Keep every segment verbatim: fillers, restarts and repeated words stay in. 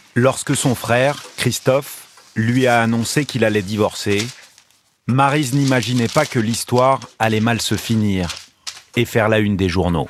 Lorsque son frère, Christophe, lui a annoncé qu'il allait divorcer, Maryse n'imaginait pas que l'histoire allait mal se finir et faire la une des journaux.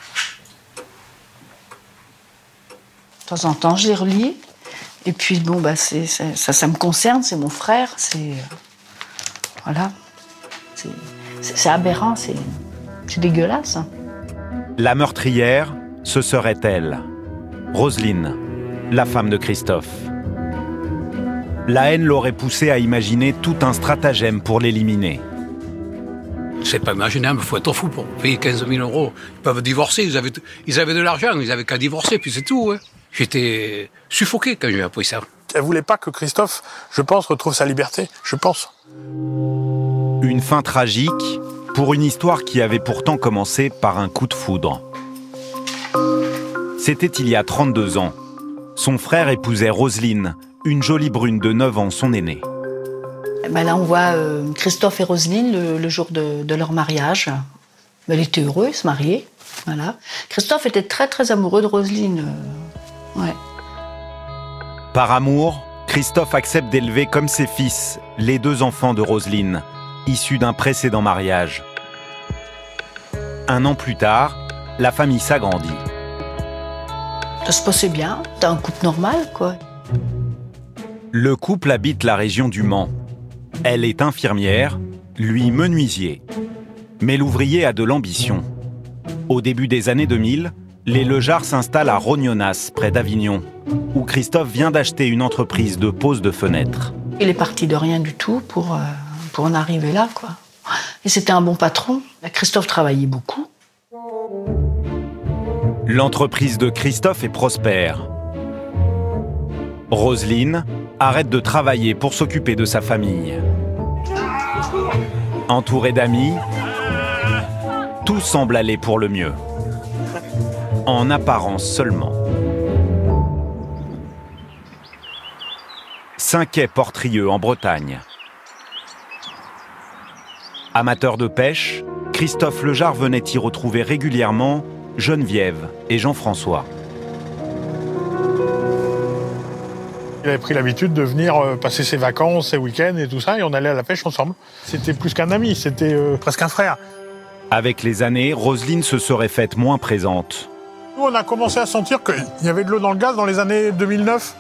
De temps en temps, je les relis. Et puis, bon, bah, c'est, c'est, ça, ça me concerne, c'est mon frère. C'est. Euh, voilà. C'est, c'est, c'est aberrant, c'est, c'est dégueulasse. Hein. La meurtrière, ce serait elle, Roselyne, la femme de Christophe. La haine l'aurait poussé à imaginer tout un stratagème pour l'éliminer. C'est pas imaginable, il faut être fou pour payer quinze mille euros. Ils peuvent divorcer, ils avaient, ils avaient de l'argent, ils avaient qu'à divorcer, puis c'est tout. Hein. J'étais suffoqué quand j'ai appris ça. Elle voulait pas que Christophe, je pense, retrouve sa liberté, je pense. Une fin tragique pour une histoire qui avait pourtant commencé par un coup de foudre. C'était il y a trente-deux ans. Son frère épousait Roselyne, une jolie brune de neuf ans, son aînée. Ben là, on voit euh, Christophe et Roselyne le, le jour de, de leur mariage. Elle était heureuse, ils se mariaient. Voilà. Christophe était très très amoureux de Roselyne. Euh, ouais. Par amour, Christophe accepte d'élever comme ses fils les deux enfants de Roselyne, issus d'un précédent mariage. Un an plus tard, la famille s'agrandit. Ça se passait bien, c'était un couple normal, quoi. Le couple habite la région du Mans. Elle est infirmière, lui menuisier. Mais l'ouvrier a de l'ambition. Au début des années deux mille, les Lejards s'installent à Rognonas, près d'Avignon, où Christophe vient d'acheter une entreprise de pose de fenêtres. Il est parti de rien du tout pour, euh, pour en arriver là, quoi. Et c'était un bon patron. Christophe travaillait beaucoup. L'entreprise de Christophe est prospère. Roselyne arrête de travailler pour s'occuper de sa famille. Entourée d'amis, tout semble aller pour le mieux. En apparence seulement. Saint-Quay-Portrieux en Bretagne. Amateur de pêche, Christophe Lejard venait y retrouver régulièrement Geneviève et Jean-François. Il avait pris l'habitude de venir euh, passer ses vacances, ses week-ends et tout ça, et on allait à la pêche ensemble. C'était plus qu'un ami, c'était euh, presque un frère. Avec les années, Roselyne se serait faite moins présente. Nous, on a commencé à sentir qu'il y avait de l'eau dans le gaz dans les années deux mille neuf.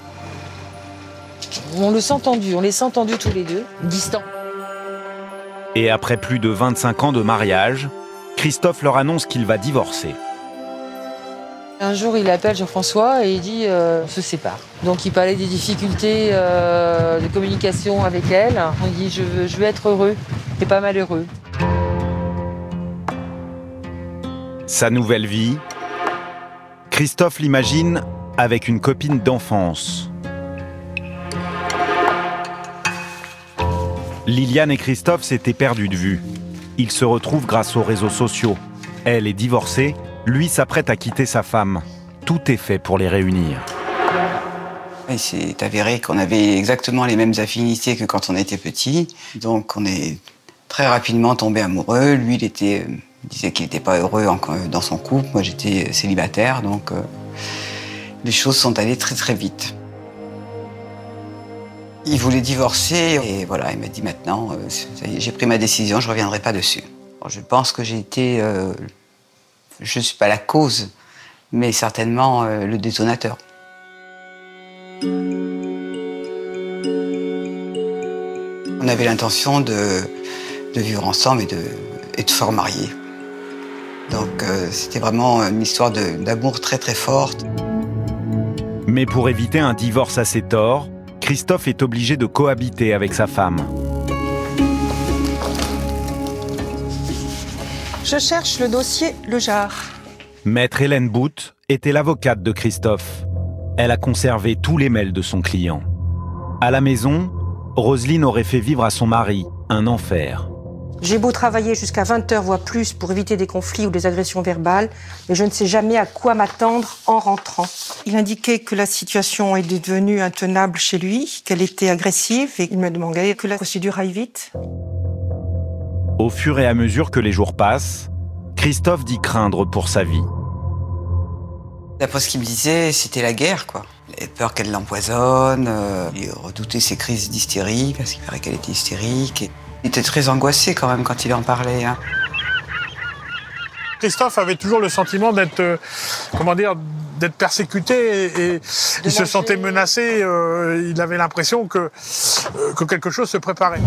On le sent tendu, on les sent tendus tous les deux, distants. Et après plus de vingt-cinq ans de mariage, Christophe leur annonce qu'il va divorcer. Un jour, il appelle Jean-François et il dit euh, on se sépare. Donc, il parlait des difficultés euh, de communication avec elle. Il dit je veux, je veux être heureux et pas malheureux. Sa nouvelle vie, Christophe l'imagine avec une copine d'enfance. Liliane et Christophe s'étaient perdus de vue. Ils se retrouvent grâce aux réseaux sociaux. Elle est divorcée, lui s'apprête à quitter sa femme. Tout est fait pour les réunir. Il s'est avéré qu'on avait exactement les mêmes affinités que quand on était petit. Donc on est très rapidement tombés amoureux. Lui, il, était, il disait qu'il n'était pas heureux en, dans son couple. Moi, j'étais célibataire, donc euh, les choses sont allées très très vite. Il voulait divorcer et voilà, il m'a dit maintenant, euh, ça y est, j'ai pris ma décision, je ne reviendrai pas dessus. Bon, je pense que j'ai été, euh, je ne suis pas la cause, mais certainement euh, le détonateur. On avait l'intention de, de vivre ensemble et de, et de se remarier. Donc euh, c'était vraiment une histoire de, d'amour très très forte. Mais pour éviter un divorce assez tort, Christophe est obligé de cohabiter avec sa femme. Je cherche le dossier Lejard. Maître Hélène Bout était l'avocate de Christophe. Elle a conservé tous les mails de son client. À la maison, Roselyne aurait fait vivre à son mari un enfer. J'ai beau travailler jusqu'à vingt heures, voire plus, pour éviter des conflits ou des agressions verbales, mais je ne sais jamais à quoi m'attendre en rentrant. Il indiquait que la situation est devenue intenable chez lui, qu'elle était agressive, et il me demandait que la procédure aille vite. Au fur et à mesure que les jours passent, Christophe dit craindre pour sa vie. D'après ce qu'il me disait, c'était la guerre, quoi. Il avait peur qu'elle l'empoisonne, euh, il redoutait ses crises d'hystérie, parce qu'il paraît qu'elle était hystérique. Et il était très angoissé quand même quand il en parlait. Hein. Christophe avait toujours le sentiment d'être, euh, comment dire, d'être persécuté et, et il se sentait menacé. Euh, il avait l'impression que, euh, que quelque chose se préparait.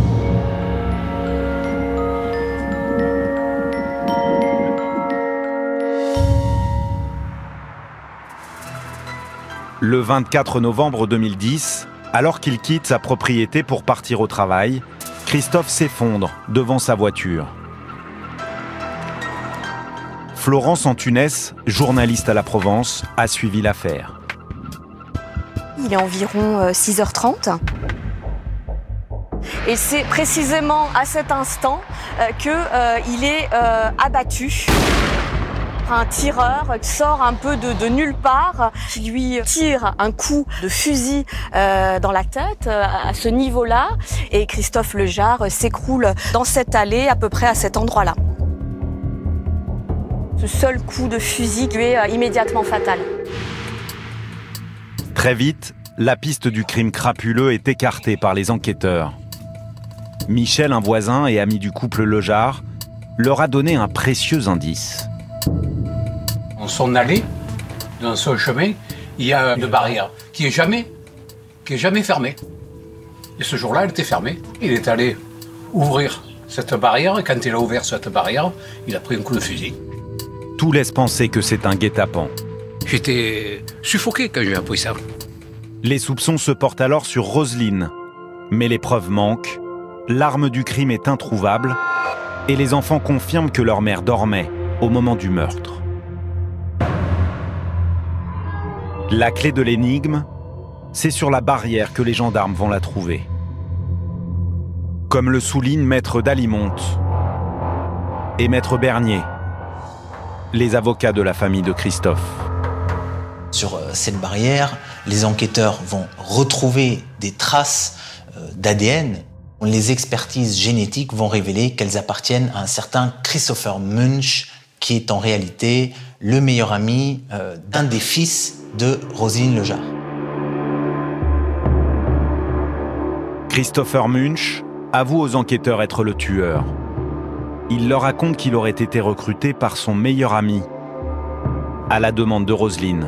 Le vingt-quatre novembre deux mille dix, alors qu'il quitte sa propriété pour partir au travail, Christophe s'effondre devant sa voiture. Florence Antunès, journaliste à la Provence, a suivi l'affaire. Il est environ six heures trente. Et c'est précisément à cet instant euh, qu'il euh, est euh, abattu. Un tireur sort un peu de, de nulle part, qui lui tire un coup de fusil euh, dans la tête euh, à ce niveau-là. Et Christophe Lejard s'écroule dans cette allée, à peu près à cet endroit-là. Ce seul coup de fusil lui est euh, immédiatement fatal. Très vite, la piste du crime crapuleux est écartée par les enquêteurs. Michel, un voisin et ami du couple Lejard, leur a donné un précieux indice. Dans son allée, dans son chemin, il y a une barrière qui est jamais, qui est jamais fermée. Et ce jour-là, elle était fermée. Il est allé ouvrir cette barrière et quand il a ouvert cette barrière, il a pris un coup de fusil. Tout laisse penser que c'est un guet-apens. J'étais suffoqué quand j'ai appris ça. Les soupçons se portent alors sur Roselyne. Mais les preuves manquent, l'arme du crime est introuvable et les enfants confirment que leur mère dormait au moment du meurtre. La clé de l'énigme, c'est sur la barrière que les gendarmes vont la trouver. Comme le souligne maître Dalimonte et maître Bernier, les avocats de la famille de Christophe. Sur cette barrière, les enquêteurs vont retrouver des traces d'A D N. Les expertises génétiques vont révéler qu'elles appartiennent à un certain Christopher Munch, qui est en réalité le meilleur ami euh, d'un des fils de Roselyne Lejard. Christopher Munch avoue aux enquêteurs être le tueur. Il leur raconte qu'il aurait été recruté par son meilleur ami, à la demande de Roselyne.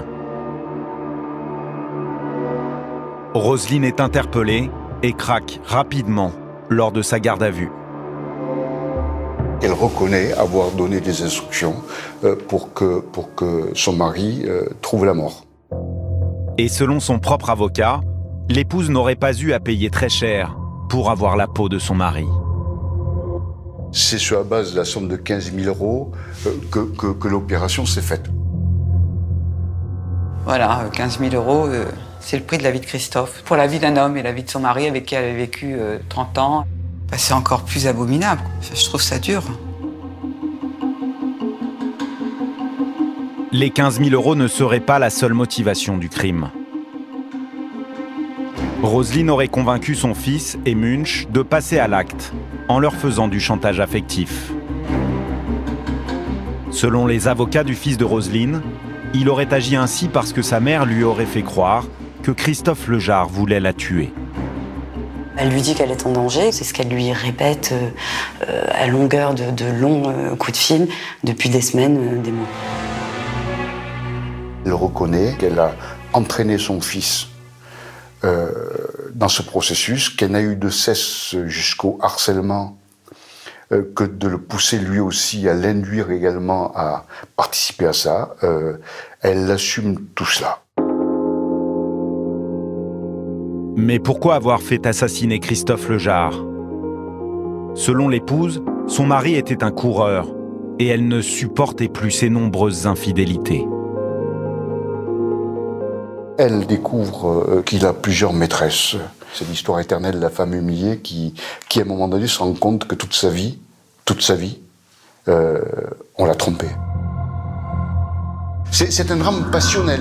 Roselyne est interpellée et craque rapidement lors de sa garde à vue. Elle reconnaît avoir donné des instructions pour que, pour que son mari trouve la mort. Et selon son propre avocat, l'épouse n'aurait pas eu à payer très cher pour avoir la peau de son mari. C'est sur la base de la somme de quinze mille euros que, que, que l'opération s'est faite. Voilà, quinze mille euros, euh, c'est le prix de la vie de Christophe. Pour la vie d'un homme et la vie de son mari avec qui elle avait vécu euh, trente ans, bah, c'est encore plus abominable. Je trouve ça dur. Les quinze mille euros ne seraient pas la seule motivation du crime. Roselyne aurait convaincu son fils et Munch de passer à l'acte en leur faisant du chantage affectif. Selon les avocats du fils de Roselyne, il aurait agi ainsi parce que sa mère lui aurait fait croire que Christophe Lejard voulait la tuer. Elle lui dit qu'elle est en danger, c'est ce qu'elle lui répète euh, à longueur de, de longs euh, coups de fil depuis des semaines, euh, des mois. Elle reconnaît qu'elle a entraîné son fils euh, dans ce processus, qu'elle n'a eu de cesse jusqu'au harcèlement euh, que de le pousser lui aussi à l'induire également à participer à ça. Euh, elle assume tout cela. Mais pourquoi avoir fait assassiner Christophe Lejard? Selon l'épouse, son mari était un coureur et elle ne supportait plus ses nombreuses infidélités. Elle découvre qu'il a plusieurs maîtresses. C'est l'histoire éternelle de la femme humiliée qui, qui, à un moment donné, se rend compte que toute sa vie, toute sa vie, euh, on l'a trompée. C'est, c'est un drame passionnel.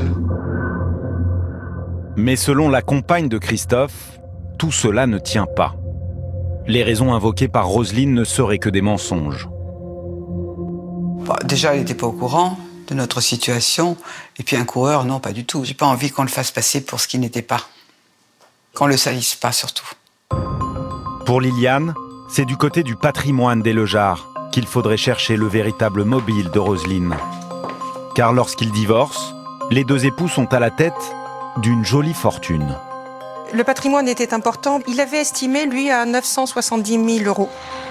Mais selon la compagne de Christophe, tout cela ne tient pas. Les raisons invoquées par Roselyne ne seraient que des mensonges. Bah, déjà, elle n'était pas au courant de notre situation. Et puis un coureur, non, pas du tout. J'ai pas envie qu'on le fasse passer pour ce qu'il n'était pas. Qu'on le salisse pas, surtout. Pour Liliane, c'est du côté du patrimoine des Lejards qu'il faudrait chercher le véritable mobile de Roselyne. Car lorsqu'ils divorcent, les deux époux sont à la tête d'une jolie fortune. Le patrimoine était important. Il avait estimé, lui, à neuf cent soixante-dix mille euros.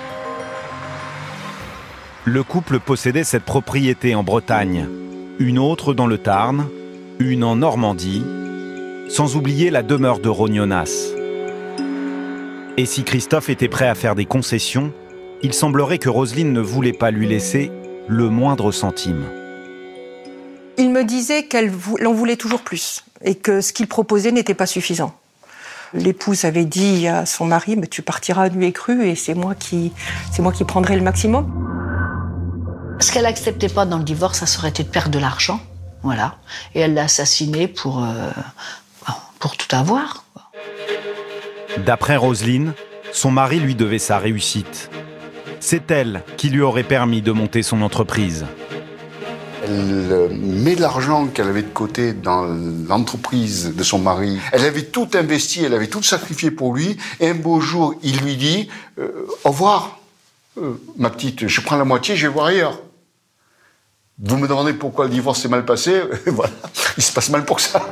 Le couple possédait cette propriété en Bretagne, une autre dans le Tarn, une en Normandie, sans oublier la demeure de Rognonas. Et si Christophe était prêt à faire des concessions, il semblerait que Roselyne ne voulait pas lui laisser le moindre centime. Il me disait qu'elle en voulait toujours plus et que ce qu'il proposait n'était pas suffisant. L'épouse avait dit à son mari « Tu partiras nu et cru et c'est moi qui, c'est moi qui prendrai le maximum ». Ce qu'elle n'acceptait pas dans le divorce, ça serait été de perdre de l'argent. Voilà. Et elle l'a assassiné pour, euh, pour tout avoir. D'après Roselyne, son mari lui devait sa réussite. C'est elle qui lui aurait permis de monter son entreprise. Elle met l'argent qu'elle avait de côté dans l'entreprise de son mari. Elle avait tout investi, elle avait tout sacrifié pour lui. Et un beau jour, il lui dit euh, « Au revoir, euh, ma petite, je prends la moitié, je vais voir ailleurs. » Vous me demandez pourquoi le divorce s'est mal passé. Voilà, il se passe mal pour ça.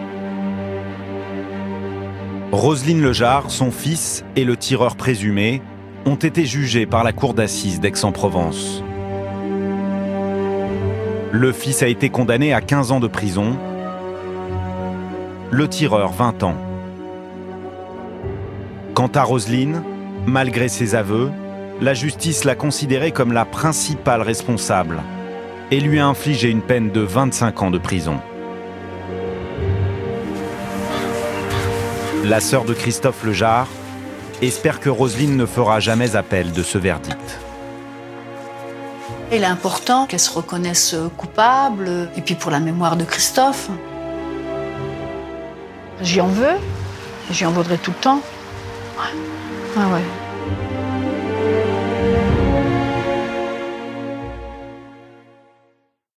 Roselyne Lejard, son fils et le tireur présumé ont été jugés par la cour d'assises d'Aix-en-Provence. Le fils a été condamné à quinze ans de prison, le tireur vingt ans. Quant à Roselyne, malgré ses aveux, la justice l'a considérée comme la principale responsable et lui a infligé une peine de vingt-cinq ans de prison. La sœur de Christophe Lejard espère que Roselyne ne fera jamais appel de ce verdict. Il est important qu'elle se reconnaisse coupable, et puis pour la mémoire de Christophe. J'y en veux, j'y en voudrais tout le temps. Ouais. Ah ouais.